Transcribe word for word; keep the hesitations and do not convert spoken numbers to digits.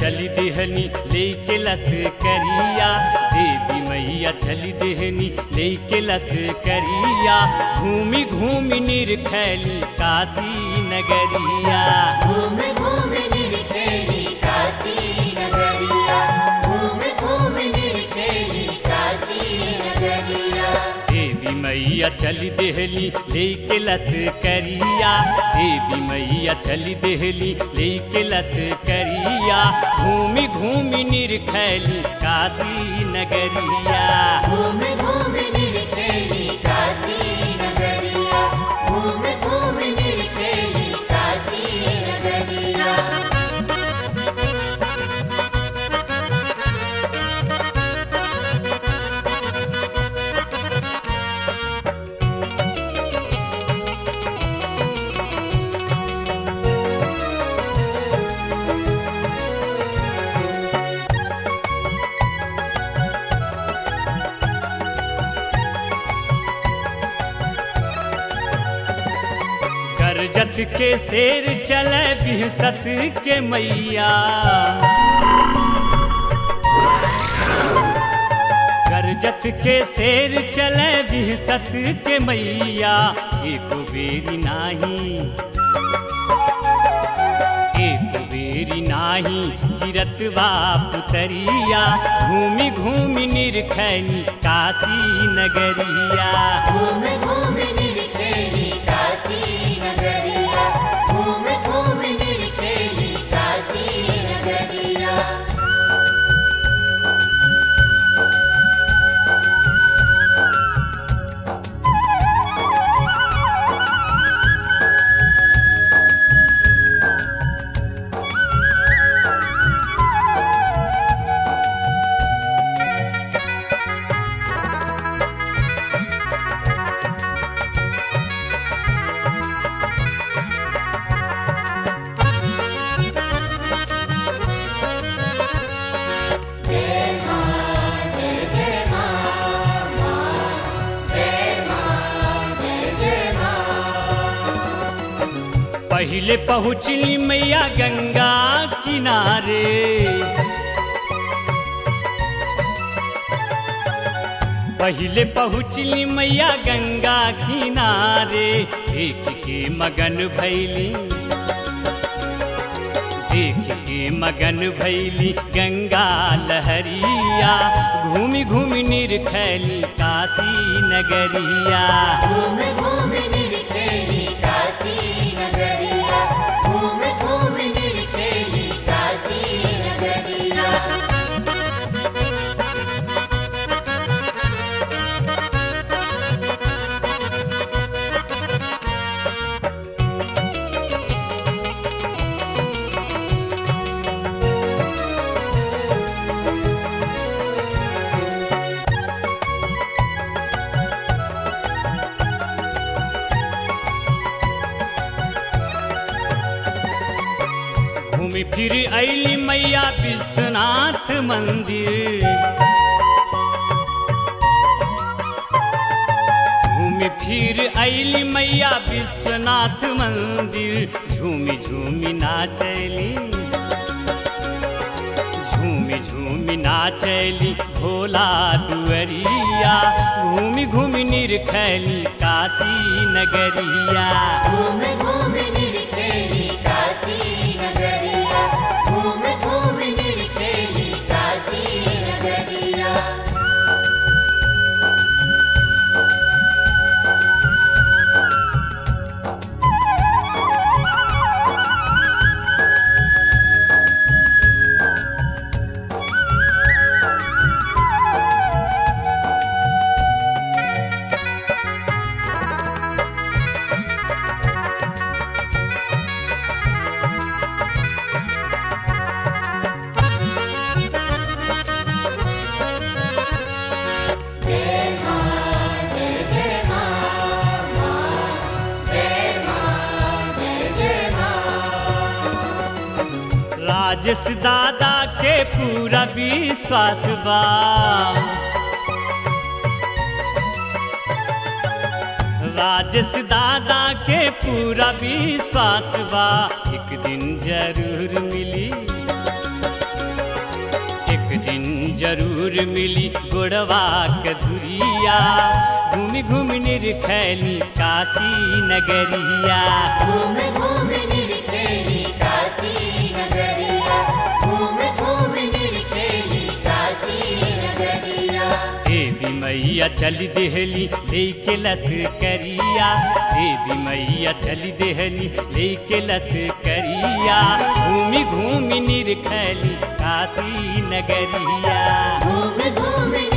चली देहनी लेके लस करिया, देवी मैया चली देहनी लेके लस करिया, घूमी घूमी निरखैली काशी नगरिया। घूम घूम निरखेली काशी नगरिया, घूम घूम निरखेली काशी नगरिया। देवी मैया चली देहली लेके लस करिया, देवी मैया चली देहली लेके लस करिया, घूमी घूमी निरखैली काशी नगरिया। घूम घूम निरखेली काशी नगरिया, घूम घूम निरखेली काशी नगरिया। करजत के शेर चले बिहसत के मैया, करजत के शेर चले बिहसत के मैया, एक बेरी नाही एक बेरी नाही गिरत बाप तरिया, घूमी घूमी निरखैनी काशी नगरिया। घूम घूम निरखेली काशी नगरिया, घूम घूम निरखेली काशी नगरिया। पहिले पहुँचली मैया गंगा किनारे, पहिले पहुँचली मैया गंगा किनारे, देख के मगन भैली देख के मगन भैली गंगा लहरिया, घूमी घूमी निरखैली काशी नगरिया। घूम घूम निरखेली काशी नगरिया, घूम घूम निरखेली काशी नगरिया। घूमी फिर अली मैया विश्वनाथ मंदिर, घूमी फिर अली मैया विश्वनाथ मंदिर, झूमी झूमी नाचैली झूमी झूमी नाचैली भोला दुअरिया, घूमी घूमी निरखैली काशी नगरिया। घूम घूम निरखेली काशी नगरिया, घूम घूम निरखेली काशी नगरिया। राजेश दादा के पूरा विश्वास बा, राजेश दादा के पूरा विश्वास बा, एक दिन जरूर मिली जरूर मिली गोड़वा के धुरिया घूमि घूमि निरखैली काशी नगरिया घूम घूम निरखेली काशी नगरिया घूम घूम निरखेली काशी नगरिया देवी मैया चली देहली लेके लस करिया देवी मैया चली देहली लेके लस करिया घूमि घूमि निरखैली काशी नगरिया घूम घूम